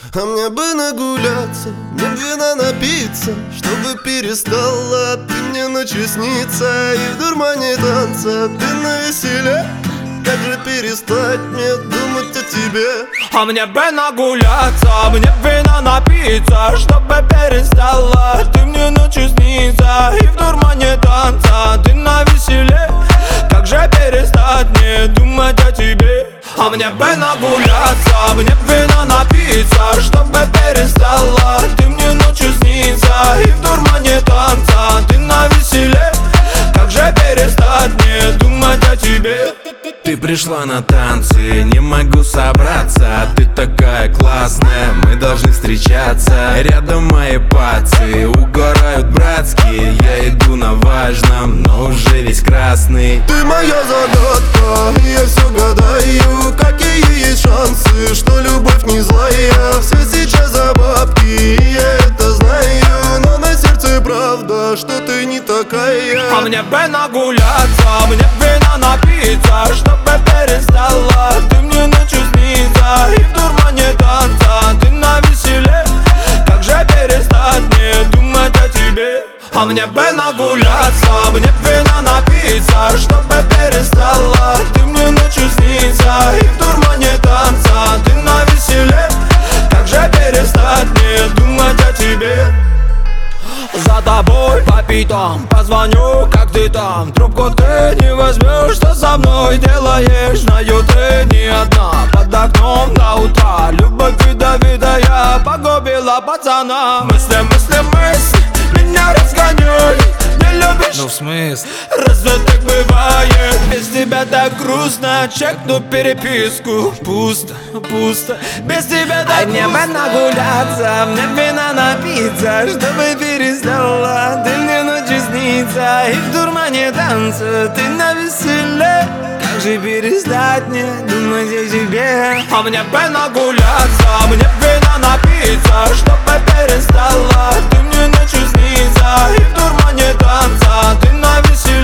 А мне бы нагуляться, мне вина напиться, чтобы перестала ты мне ночью сниться. И в дурмане танца ты навеселе. Как же перестать мне думать о тебе? А мне бы нагуляться, мне вина напиться, чтобы перестала ты мне ночью сниться. И в дурмане танца ты навеселе. Как же перестать мне думать о тебе? А мне бы нагуляться, мне вина напиться, чтобы перестала ты мне ночью сниться. И в дурмане танца ты навеселе. Как же перестать мне думать о тебе? Ты пришла на танцы, не могу собраться. Ты такая классная, мы должны встречаться. Рядом мои пацы угорают братские. Я иду на важном, но уже весь красный. Ты моя загадка, и я все гадаю. Какие есть шансы, что любовь не злая? Все сейчас за бабки, и я это знаю. Но на сердце правда, что ты не такая. А мне бы нагуляться, мне вина напиться, чтобы перестала ты мне ночью сниться. И в дурмане танца ты навеселе. Как же перестать мне думать о тебе? А мне бы нагуляться, мне вина напиться, чтобы перестала ты мне ночью сниться. И в дурмане танца ты навеселе. Как же перестать мне думать о тебе? За тобой по пятам позвоню, как ты там? Трубку ты не возьмешь, что со мной делаешь? Знаю, ты не одна, под окном до утра. Любовь ядовитая погубила пацана. Мысли, меня разгоняют. Не любишь? Ну в смысле? Разве так бывает? Без тебя так грустно. Чекну переписку. Пусто, без тебя так грустно. Мне бы нагуляться, мне вина напиться, чтобы перестала ты мне ночью сниться. И в дурмане танца ты навеселе. Как же перестать мне думать о тебе? А мне бы нагуляться, мне вина напиться, чтобы перестала ты мне ночью сниться. И в дурмане танца ты навеселе.